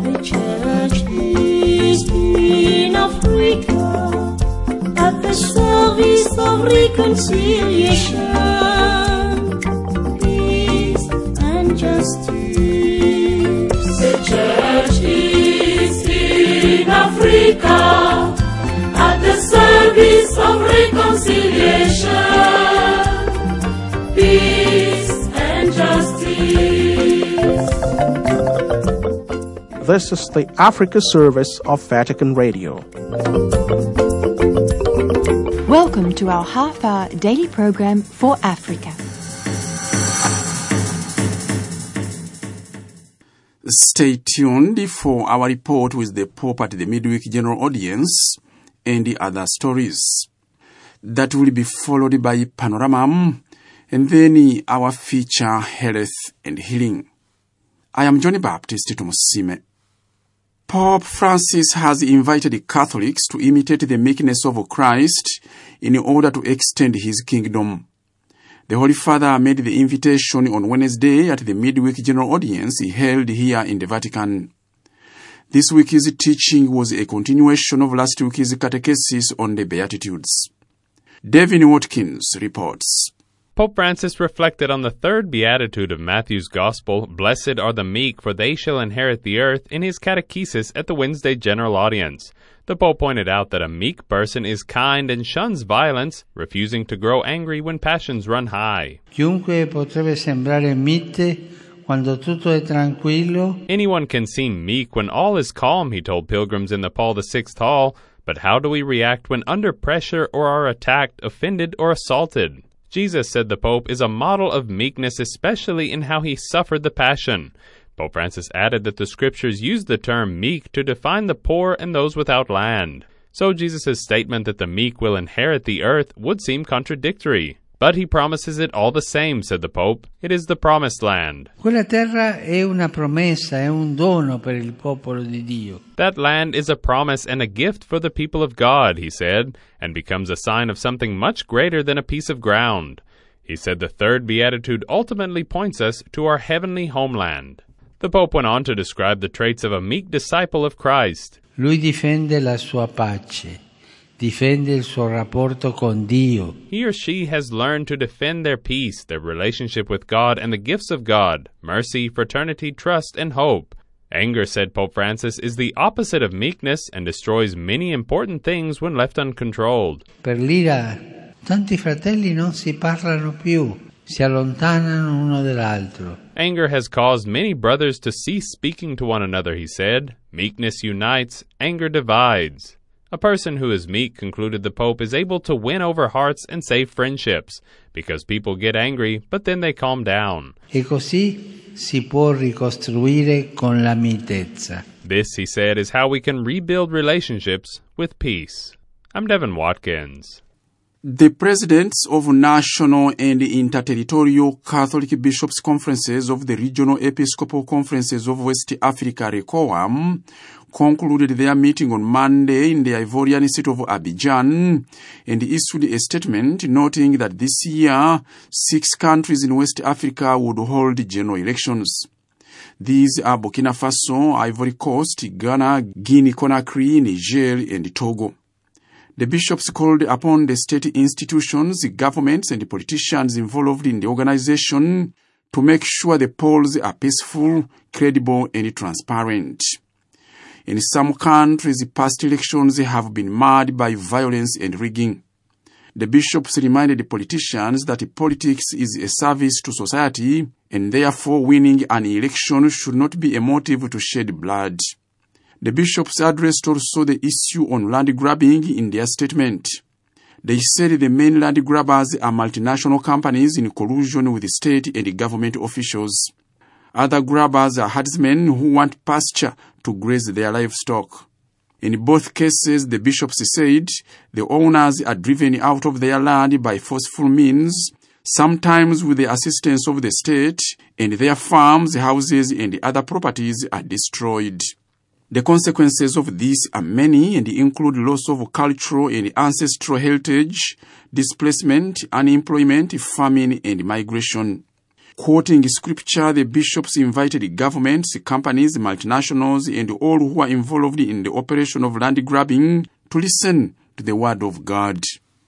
The church is in Africa at the service of reconciliation, peace and justice. The church is in Africa at the service of reconciliation, peace and justice. This is the Africa service of Vatican Radio. Welcome to our half-hour daily program for Africa. Stay tuned for our report with the Pope at the Midweek General Audience and the other stories. That will be followed by Panorama and then our feature Health and Healing. I am Johnny Baptist Tumusime. Pope Francis has invited Catholics to imitate the meekness of Christ in order to extend his kingdom. The Holy Father made the invitation on Wednesday at the Midweek General Audience held here in the Vatican. This week's teaching was a continuation of last week's catechesis on the Beatitudes. Devin Watkins reports. Pope Francis reflected on the third beatitude of Matthew's Gospel, "Blessed are the meek, for they shall inherit the earth," in his catechesis at the Wednesday General Audience. The Pope pointed out that a meek person is kind and shuns violence, refusing to grow angry when passions run high. Chiunque potrebbe sembrare mite quando tutto è tranquillo. Anyone can seem meek when all is calm, he told pilgrims in the Paul VI Hall, but how do we react when under pressure or are attacked, offended, or assaulted? Jesus, said the Pope, is a model of meekness, especially in how he suffered the Passion. Pope Francis added that the Scriptures use the term meek to define the poor and those without land. So Jesus' statement that the meek will inherit the earth would seem contradictory. But he promises it all the same, said the Pope. It is the promised land. Quella terra è una promessa, è un dono per il popolo di Dio. That land is a promise and a gift for the people of God, he said, and becomes a sign of something much greater than a piece of ground. He said the third beatitude ultimately points us to our heavenly homeland. The Pope went on to describe the traits of a meek disciple of Christ. Lui difende la sua pace. Difende il suo rapporto con Dio. He or she has learned to defend their peace, their relationship with God, and the gifts of God, mercy, fraternity, trust, and hope. Anger, said Pope Francis, is the opposite of meekness and destroys many important things when left uncontrolled. Per l'ira, tanti fratelli non si parlano più, si allontanano uno dall'altro. Anger has caused many brothers to cease speaking to one another, he said. Meekness unites, anger divides. A person who is meek, concluded the Pope, is able to win over hearts and save friendships, because people get angry, but then they calm down. E così si può ricostruire con la mitezza. This, he said, is how we can rebuild relationships with peace. I'm Devin Watkins. The presidents of national and interterritorial Catholic Bishops' Conferences of the Regional Episcopal Conferences of West Africa, RECOAM, concluded their meeting on Monday in the Ivorian city of Abidjan and issued a statement noting that this year 6 countries in West Africa would hold general elections. These are Burkina Faso, Ivory Coast, Ghana, Guinea-Conakry, Niger, and Togo. The bishops called upon the state institutions, governments, and politicians involved in the organization to make sure the polls are peaceful, credible, and transparent. In some countries, past elections have been marred by violence and rigging. The bishops reminded the politicians that politics is a service to society, and therefore winning an election should not be a motive to shed blood. The bishops addressed also the issue on land grabbing in their statement. They said the main land grabbers are multinational companies in collusion with state and government officials. Other grabbers are herdsmen who want pasture to graze their livestock. In both cases, the bishops said the owners are driven out of their land by forceful means, sometimes with the assistance of the state, and their farms, houses, and other properties are destroyed. The consequences of this are many and include loss of cultural and ancestral heritage, displacement, unemployment, famine, and migration. Quoting scripture, the bishops invited governments, companies, multinationals, and all who are involved in the operation of land grabbing to listen to the word of God.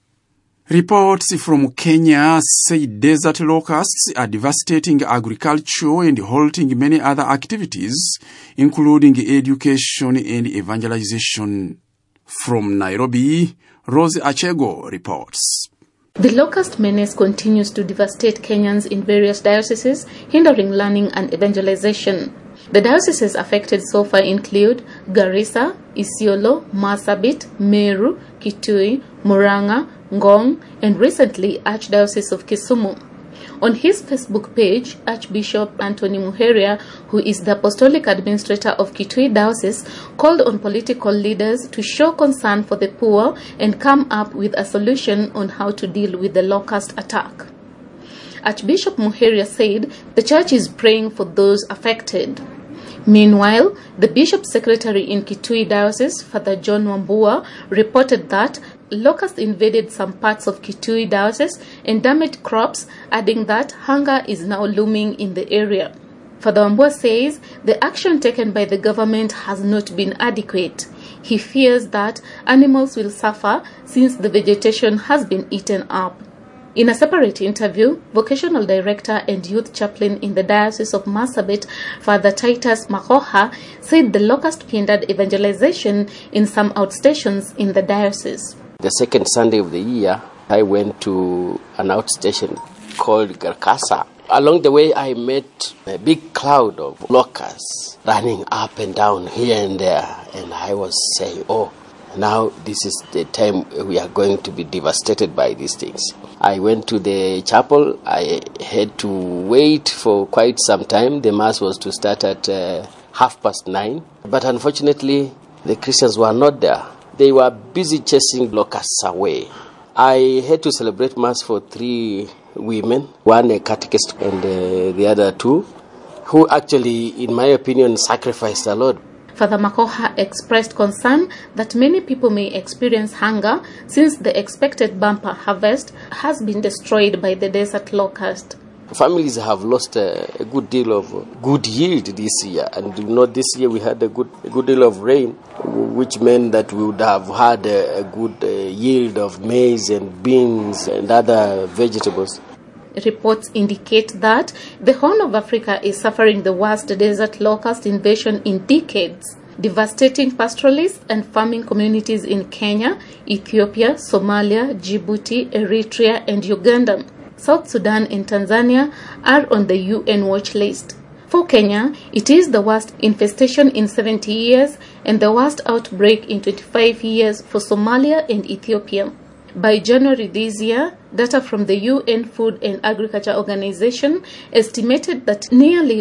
Reports from Kenya say desert locusts are devastating agriculture and halting many other activities, including education and evangelization. From Nairobi, Rose Achego reports. The locust menace continues to devastate Kenyans in various dioceses, hindering learning and evangelization. The dioceses affected so far include Garissa, Isiolo, Marsabit, Meru, Kitui, Murang'a, Ngong, and recently Archdiocese of Kisumu. On his Facebook page, Archbishop Anthony Muheria, who is the Apostolic Administrator of Kitui Diocese, called on political leaders to show concern for the poor and come up with a solution on how to deal with the locust attack. Archbishop Muheria said the church is praying for those affected. Meanwhile, the Bishop's Secretary in Kitui Diocese, Father John Wambua, reported that locusts invaded some parts of Kitui Diocese and damaged crops, adding that hunger is now looming in the area. Father Wambua says the action taken by the government has not been adequate. He fears that animals will suffer since the vegetation has been eaten up. In a separate interview, Vocational Director and Youth Chaplain in the Diocese of Marsabit, Father Titus Makoha, said the locust hindered evangelization in some outstations in the diocese. The second Sunday of the year, I went to an outstation called Garkasa. Along the way, I met a big cloud of locusts running up and down here and there, and I was saying, oh, now this is the time we are going to be devastated by these things. I went to the chapel. I had to wait for quite some time. The mass was to start at 9:30. But unfortunately, the Christians were not there. They were busy chasing locusts away. I had to celebrate mass for 3 women, one a catechist and the other 2, who actually, in my opinion, sacrificed a lot. Father Makoha expressed concern that many people may experience hunger since the expected bumper harvest has been destroyed by the desert locust. Families have lost a good deal of good yield this year, and this year we had a good deal of rain, which meant that we would have had a good yield of maize and beans and other vegetables. Reports indicate that the Horn of Africa is suffering the worst desert locust invasion in decades, devastating pastoralists and farming communities in Kenya, Ethiopia, Somalia, Djibouti, Eritrea, and Uganda. South Sudan and Tanzania are on the UN watch list. For Kenya, it is the worst infestation in 70 years and the worst outbreak in 25 years for Somalia and Ethiopia. By January this year, data from the UN Food and Agriculture Organization estimated that nearly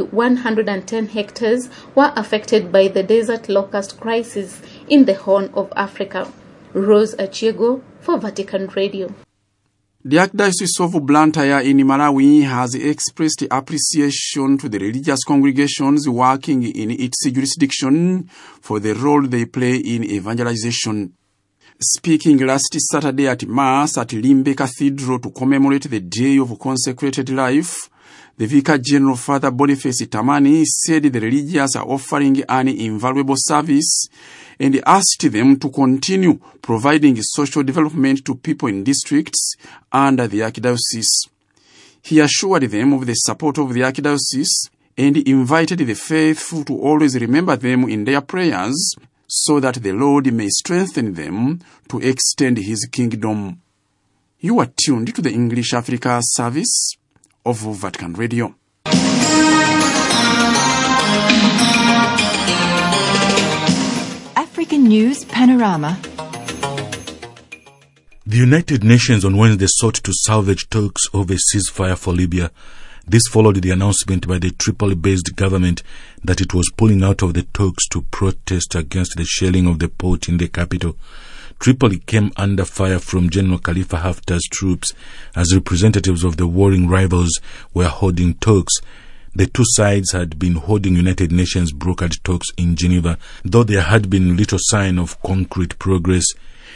110 hectares were affected by the desert locust crisis in the Horn of Africa. Rose Achiego for Vatican Radio. The Archdiocese of Blantyre in Malawi has expressed appreciation to the religious congregations working in its jurisdiction for the role they play in evangelization. Speaking last Saturday at Mass at Limbe Cathedral to commemorate the Day of Consecrated Life, the Vicar General Father Boniface Tamani said the religious are offering an invaluable service and asked them to continue providing social development to people in districts under the Archdiocese. He assured them of the support of the Archdiocese and invited the faithful to always remember them in their prayers so that the Lord may strengthen them to extend His kingdom. You are tuned to the English Africa service of Vatican Radio. African News Panorama. The United Nations on Wednesday sought to salvage talks of a ceasefire for Libya. This followed the announcement by the Tripoli-based government that it was pulling out of the talks to protest against the shelling of the port in the capital. Tripoli came under fire from General Khalifa Haftar's troops as representatives of the warring rivals were holding talks. The two sides had been holding United Nations brokered talks in Geneva, though there had been little sign of concrete progress.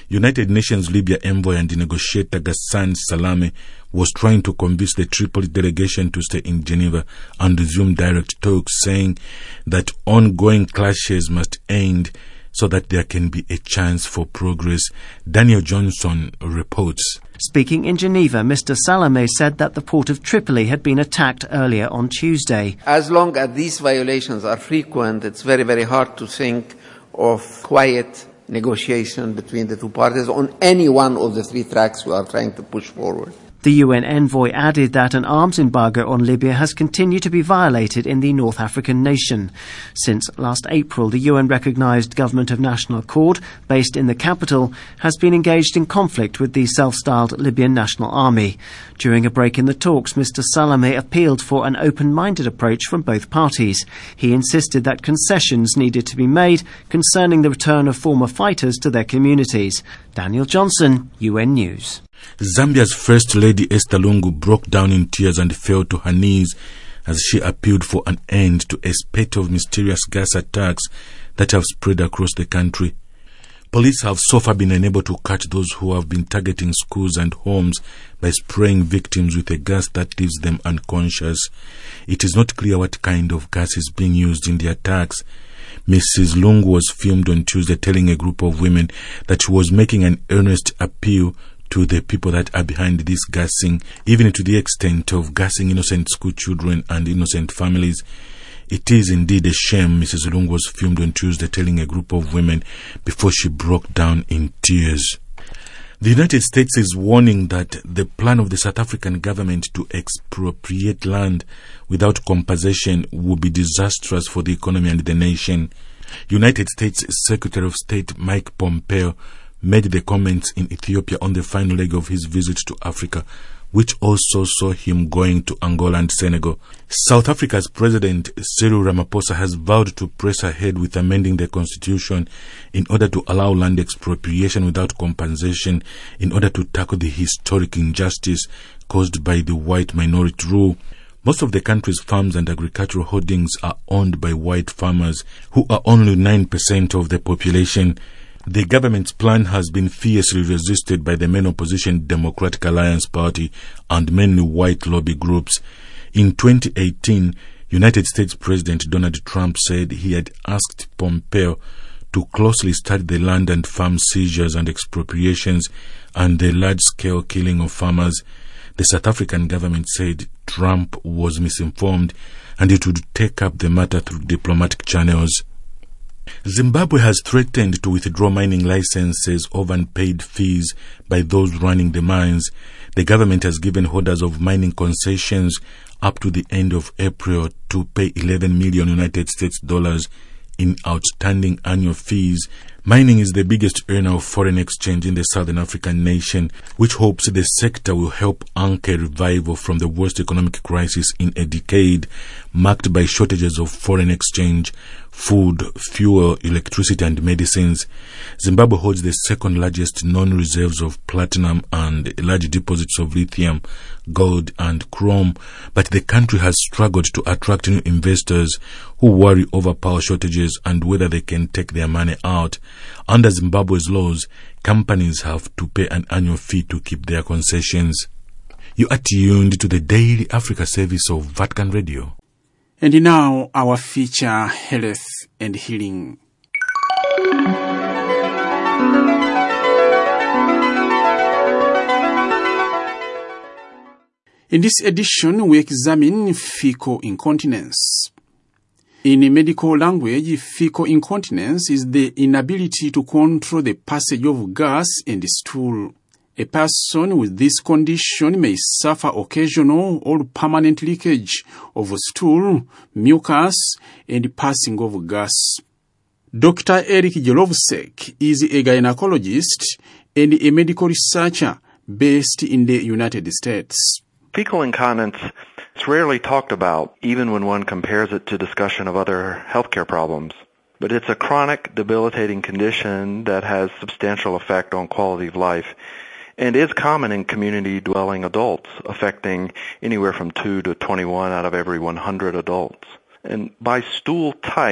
United Nations Libya envoy and negotiator Ghassan Salame was trying to convince the Tripoli delegation to stay in Geneva and resume direct talks, saying that ongoing clashes must end so that there can be a chance for progress. Daniel Johnson reports. Speaking in Geneva, Mr. Salame said that the port of Tripoli had been attacked earlier on Tuesday. As long as these violations are frequent, it's very, very hard to think of quiet negotiation between the two parties on any one of the three tracks we are trying to push forward. The UN envoy added that an arms embargo on Libya has continued to be violated in the North African nation. Since last April, the UN-recognized Government of National Accord, based in the capital, has been engaged in conflict with the self-styled Libyan National Army. During a break in the talks, Mr. Salame appealed for an open-minded approach from both parties. He insisted that concessions needed to be made concerning the return of former fighters to their communities. Daniel Johnson, UN News. Zambia's First Lady Esther Lungu broke down in tears and fell to her knees as she appealed for an end to a spate of mysterious gas attacks that have spread across the country. Police have so far been unable to catch those who have been targeting schools and homes by spraying victims with a gas that leaves them unconscious. It is not clear what kind of gas is being used in the attacks. Mrs. Lungu was filmed on Tuesday telling a group of women that she was making an earnest appeal to the people that are behind this gassing, even to the extent of gassing innocent school children and innocent families. It is indeed a shame, Mrs. Lungu was filmed on Tuesday telling a group of women before she broke down in tears. The United States is warning that the plan of the South African government to expropriate land without compensation will be disastrous for the economy and the nation. United States Secretary of State Mike Pompeo made the comments in Ethiopia on the final leg of his visit to Africa, which also saw him going to Angola and Senegal. South Africa's President Cyril Ramaphosa has vowed to press ahead with amending the constitution in order to allow land expropriation without compensation in order to tackle the historic injustice caused by the white minority rule. Most of the country's farms and agricultural holdings are owned by white farmers, who are only 9% of the population. The government's plan has been fiercely resisted by the main opposition Democratic Alliance Party and many white lobby groups. In 2018, United States President Donald Trump said he had asked Pompeo to closely study the land and farm seizures and expropriations and the large-scale killing of farmers. The South African government said Trump was misinformed and it would take up the matter through diplomatic channels. Zimbabwe has threatened to withdraw mining licenses over unpaid fees by those running the mines. The government has given holders of mining concessions up to the end of April to pay $11 million United States dollars in outstanding annual fees. Mining is the biggest earner of foreign exchange in the Southern African nation, which hopes the sector will help anchor revival from the worst economic crisis in a decade, marked by shortages of foreign exchange, food, fuel, electricity and medicines. Zimbabwe holds the second largest known reserves of platinum and large deposits of lithium, gold and chrome, but the country has struggled to attract new investors who worry over power shortages and whether they can take their money out. Under Zimbabwe's laws, companies have to pay an annual fee to keep their concessions. You are tuned to the Daily Africa service of Vatican Radio. And now our feature, Health and Healing. In this edition, we examine fecal incontinence. In medical language, fecal incontinence is the inability to control the passage of gas and stool. A person with this condition may suffer occasional or permanent leakage of stool, mucus, and passing of gas. Dr. Eric Jelovsek is a gynecologist and a medical researcher based in the United States. Fecal incontinence is rarely talked about, even when one compares it to discussion of other healthcare problems. But it's a chronic, debilitating condition that has substantial effect on quality of life and is common in community-dwelling adults, affecting anywhere from 2 to 21 out of every 100 adults. And by stool type,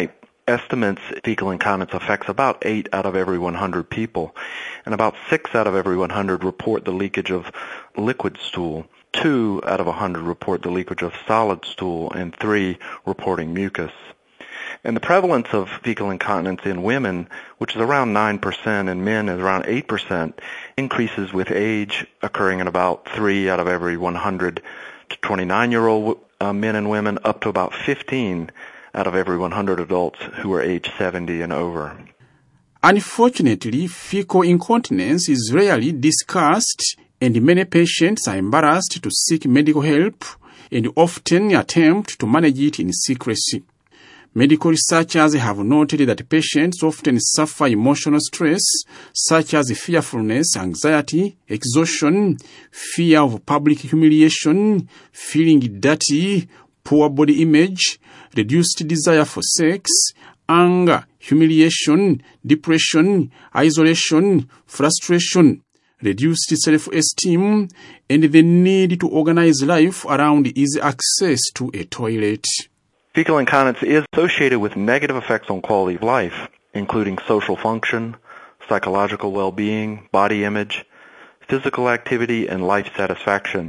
estimates fecal incontinence affects about 8 out of every 100 people, and about 6 out of every 100 report the leakage of liquid stool. 2 out of 100 report the leakage of solid stool, and 3 reporting mucus. And the prevalence of fecal incontinence in women, which is around 9%, and men is around 8%, increases with age, occurring in about 3 out of every 100 to 29-year-old men and women, up to about 15 out of every 100 adults who are age 70 and over. Unfortunately, fecal incontinence is rarely discussed, and many patients are embarrassed to seek medical help and often attempt to manage it in secrecy. Medical researchers have noted that patients often suffer emotional stress such as fearfulness, anxiety, exhaustion, fear of public humiliation, feeling dirty, poor body image, reduced desire for sex, anger, humiliation, depression, isolation, frustration, reduced self-esteem, and the need to organize life around easy access to a toilet. Fecal incontinence is associated with negative effects on quality of life, including social function, psychological well-being, body image, physical activity, and life satisfaction.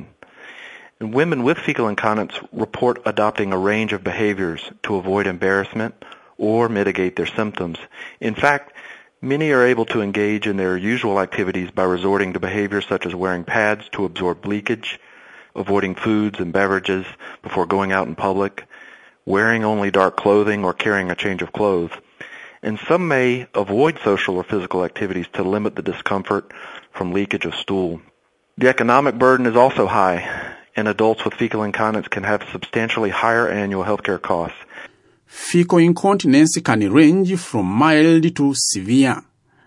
And women with fecal incontinence report adopting a range of behaviors to avoid embarrassment or mitigate their symptoms. In fact, many are able to engage in their usual activities by resorting to behaviors such as wearing pads to absorb leakage, avoiding foods and beverages before going out in public, wearing only dark clothing, or carrying a change of clothes. And some may avoid social or physical activities to limit the discomfort from leakage of stool. The economic burden is also high, and adults with fecal incontinence can have substantially higher annual healthcare costs. Fecal incontinence can range from mild to severe.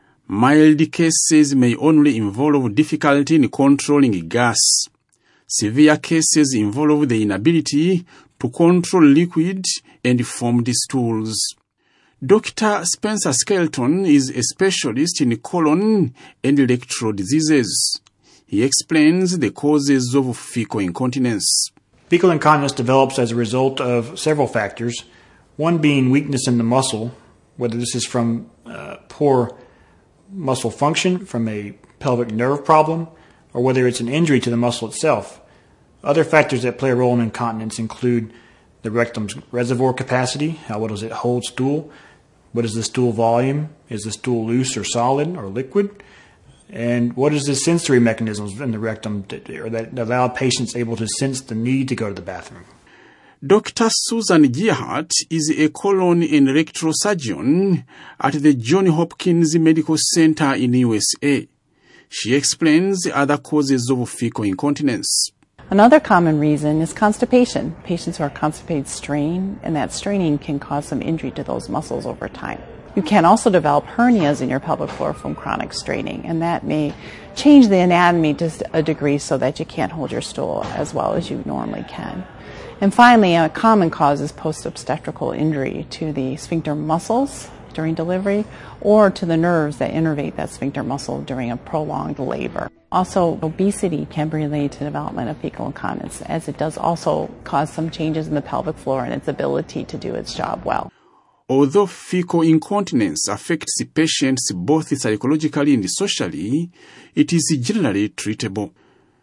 Mild cases may only involve difficulty in controlling gas. Severe cases involve the inability to control liquid and formed stools. Dr. Spencer Skelton is a specialist in colon and rectal diseases. He explains the causes of fecal incontinence. Fecal incontinence develops as a result of several factors, one being weakness in the muscle, whether this is from poor muscle function, from a pelvic nerve problem, or whether it's an injury to the muscle itself. Other factors that play a role in incontinence include the rectum's reservoir capacity, how well does it hold stool, what is the stool volume, is the stool loose or solid or liquid, and what is the sensory mechanisms in the rectum that allow patients able to sense the need to go to the bathroom. Dr. Susan Gerhardt is a colon and rectal surgeon at the Johns Hopkins Medical Center in USA. She explains the other causes of fecal incontinence. Another common reason is constipation. Patients who are constipated strain, and that straining can cause some injury to those muscles over time. You can also develop hernias in your pelvic floor from chronic straining, and that may change the anatomy to a degree so that you can't hold your stool as well as you normally can. And finally, a common cause is post-obstetrical injury to the sphincter muscles during delivery or to the nerves that innervate that sphincter muscle during a prolonged labor. Also, obesity can be related to the development of fecal incontinence, as it does also cause some changes in the pelvic floor and its ability to do its job well. Although fecal incontinence affects the patients both psychologically and socially, it is generally treatable.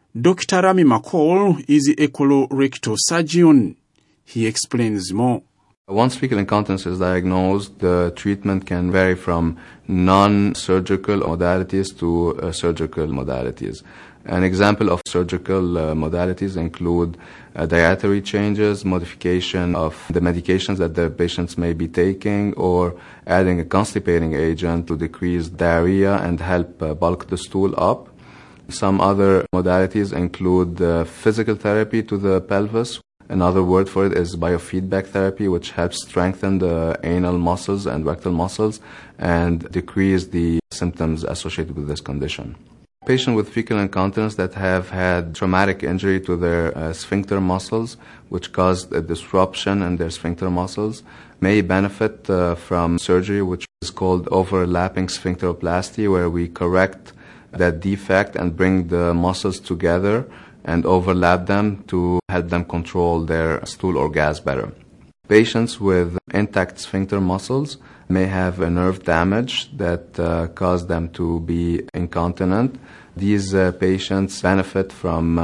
Dr. Rami McCall is a colorectal surgeon. He explains more. Once fecal incontinence is diagnosed, the treatment can vary from non-surgical modalities to surgical modalities. An example of surgical modalities include dietary changes, modification of the medications that the patients may be taking, or adding a constipating agent to decrease diarrhea and help bulk the stool up. Some other modalities include physical therapy to the pelvis. Another word for it is biofeedback therapy, which helps strengthen the anal muscles and rectal muscles and decrease the symptoms associated with this condition. Patients with fecal incontinence that have had traumatic injury to their sphincter muscles, which caused a disruption in their sphincter muscles, may benefit from surgery, which is called overlapping sphincteroplasty, where we correct that defect and bring the muscles together and overlap them to help them control their stool or gas better. Patients with intact sphincter muscles may have a nerve damage that cause them to be incontinent. These patients benefit from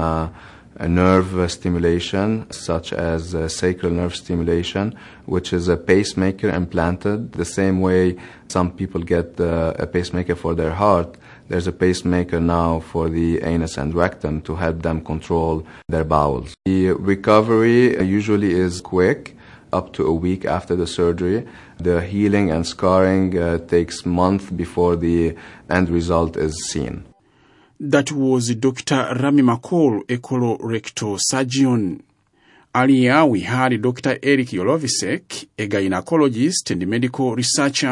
a nerve stimulation, such as sacral nerve stimulation, which is a pacemaker implanted. The same way some people get a pacemaker for their heart, there's a pacemaker now for the anus and rectum to help them control their bowels. The recovery usually is quick, up to a week after the surgery. The healing and scarring takes months before the end result is seen. That was Dr. Rami Makol, a colorectal surgeon. Earlier, we had Dr. Eric Yolovisek, a gynecologist and medical researcher,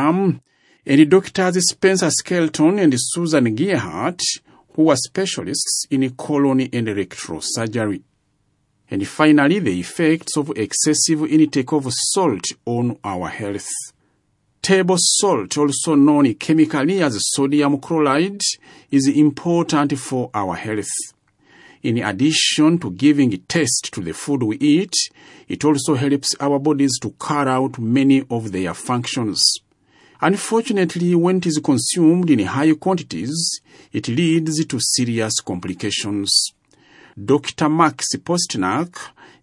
and Drs. Spencer Skelton and Susan Gearhart, who are specialists in colon and rectal surgery. And finally, the effects of excessive intake of salt on our health. Table salt, also known chemically as sodium chloride, is important for our health. In addition to giving taste to the food we eat, it also helps our bodies to carry out many of their functions. Unfortunately, when it is consumed in high quantities, it leads to serious complications. Dr. Max Postnak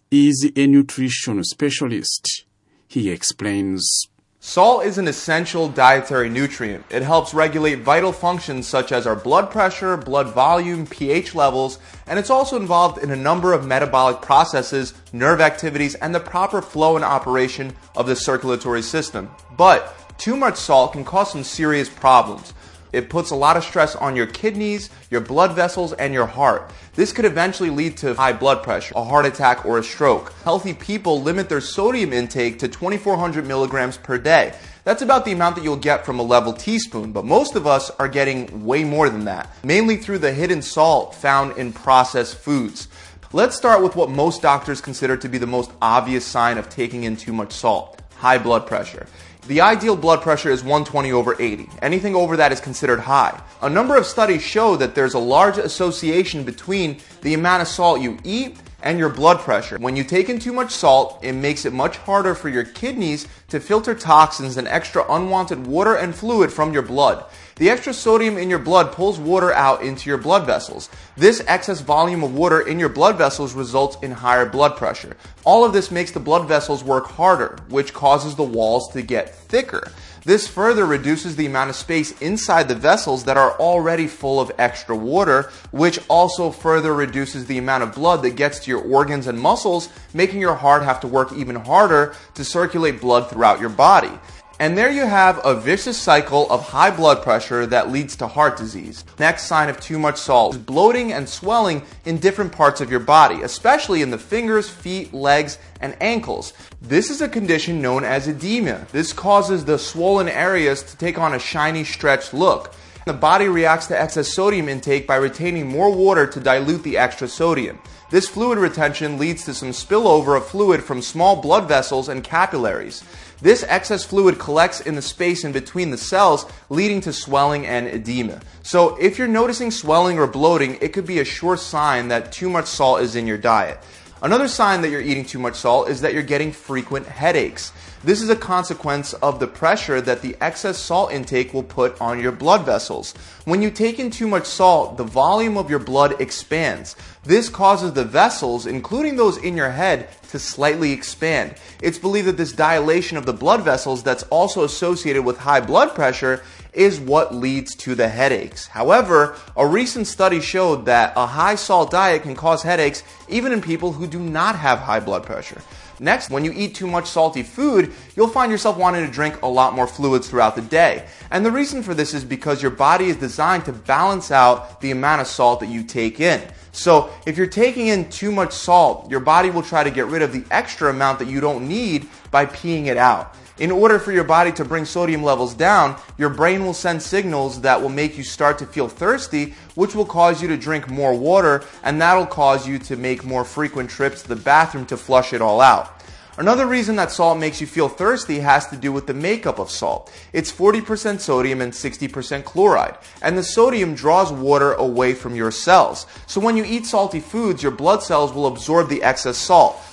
is a nutrition specialist. He explains. Salt is an essential dietary nutrient. It helps regulate vital functions such as our blood pressure, blood volume, pH levels, and it's also involved in a number of metabolic processes, nerve activities, and the proper flow and operation of the circulatory system. But too much salt can cause some serious problems. It puts a lot of stress on your kidneys, your blood vessels, and your heart. This could eventually lead to high blood pressure, a heart attack, or a stroke. Healthy people limit their sodium intake to 2,400 milligrams per day. That's about the amount that you'll get from a level teaspoon, but most of us are getting way more than that, mainly through the hidden salt found in processed foods. Let's start with what most doctors consider to be the most obvious sign of taking in too much salt: high blood pressure. The ideal blood pressure is 120/80. Anything over that is considered high. A number of studies show that there's a large association between the amount of salt you eat and your blood pressure. When you take in too much salt, it makes it much harder for your kidneys to filter toxins and extra unwanted water and fluid from your blood. The extra sodium in your blood pulls water out into your blood vessels. This excess volume of water in your blood vessels results in higher blood pressure. All of this makes the blood vessels work harder, which causes the walls to get thicker. This further reduces the amount of space inside the vessels that are already full of extra water, which also further reduces the amount of blood that gets to your organs and muscles, making your heart have to work even harder to circulate blood throughout your body. And there you have a vicious cycle of high blood pressure that leads to heart disease. Next sign of too much salt is bloating and swelling in different parts of your body, especially in the fingers, feet, legs, and ankles. This is a condition known as edema. This causes the swollen areas to take on a shiny, stretched look. The body reacts to excess sodium intake by retaining more water to dilute the extra sodium. This fluid retention leads to some spillover of fluid from small blood vessels and capillaries. This excess fluid collects in the space in between the cells, leading to swelling and edema. So if you're noticing swelling or bloating, it could be a sure sign that too much salt is in your diet. Another sign that you're eating too much salt is that you're getting frequent headaches. This is a consequence of the pressure that the excess salt intake will put on your blood vessels. When you take in too much salt, the volume of your blood expands. This causes the vessels, including those in your head, to slightly expand. It's believed that this dilation of the blood vessels that's also associated with high blood pressure is what leads to the headaches. However, a recent study showed that a high salt diet can cause headaches even in people who do not have high blood pressure. Next, when you eat too much salty food, you'll find yourself wanting to drink a lot more fluids throughout the day. And the reason for this is because your body is designed to balance out the amount of salt that you take in. So if you're taking in too much salt, your body will try to get rid of the extra amount that you don't need by peeing it out. In order for your body to bring sodium levels down, your brain will send signals that will make you start to feel thirsty, which will cause you to drink more water, and that'll cause you to make more frequent trips to the bathroom to flush it all out. Another reason that salt makes you feel thirsty has to do with the makeup of salt. It's 40% sodium and 60% chloride, and the sodium draws water away from your cells. So when you eat salty foods, your blood cells will absorb the excess salt.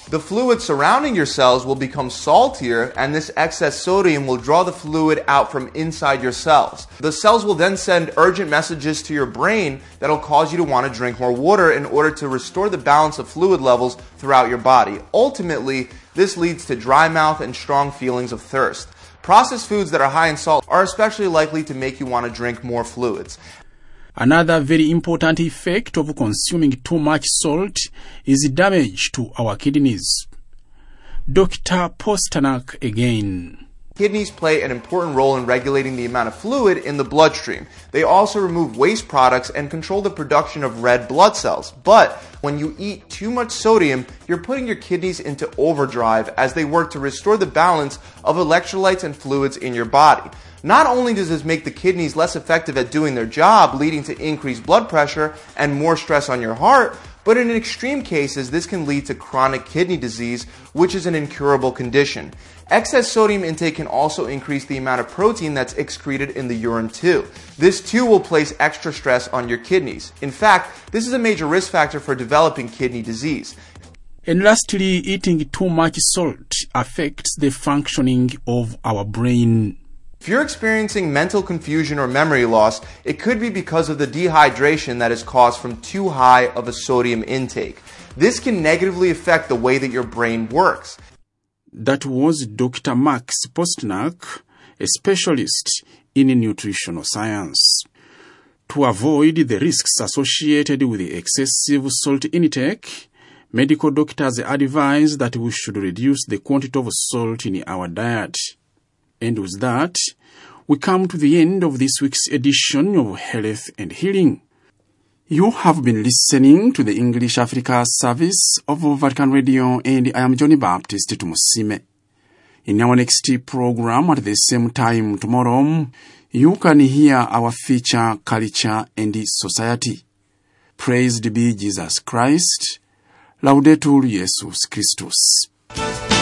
The fluid surrounding your cells will become saltier, and this excess sodium will draw the fluid out from inside your cells. The cells will then send urgent messages to your brain that will cause you to want to drink more water in order to restore the balance of fluid levels throughout your body. Ultimately, this leads to dry mouth and strong feelings of thirst. Processed foods that are high in salt are especially likely to make you want to drink more fluids. Another very important effect of consuming too much salt is damage to our kidneys. Dr. Pasternak again. Kidneys play an important role in regulating the amount of fluid in the bloodstream. They also remove waste products and control the production of red blood cells. But when you eat too much sodium, you're putting your kidneys into overdrive as they work to restore the balance of electrolytes and fluids in your body. Not only does this make the kidneys less effective at doing their job, leading to increased blood pressure and more stress on your heart, but in extreme cases, this can lead to chronic kidney disease, which is an incurable condition. Excess sodium intake can also increase the amount of protein that's excreted in the urine too. This too will place extra stress on your kidneys. In fact, this is a major risk factor for developing kidney disease. And lastly, eating too much salt affects the functioning of our brain. If you're experiencing mental confusion or memory loss, it could be because of the dehydration that is caused from too high of a sodium intake. This can negatively affect the way that your brain works. That was Dr. Max Pasternak, a specialist in nutritional science. To avoid the risks associated with excessive salt intake, medical doctors advise that we should reduce the quantity of salt in our diet. And with that, we come to the end of this week's edition of Health and Healing. You have been listening to the English Africa service of Vatican Radio, and I am Johnny Baptist Tumusime. In our next program at the same time tomorrow, you can hear our feature Culture and Society. Praised be Jesus Christ. Laudetur Jesus Christus.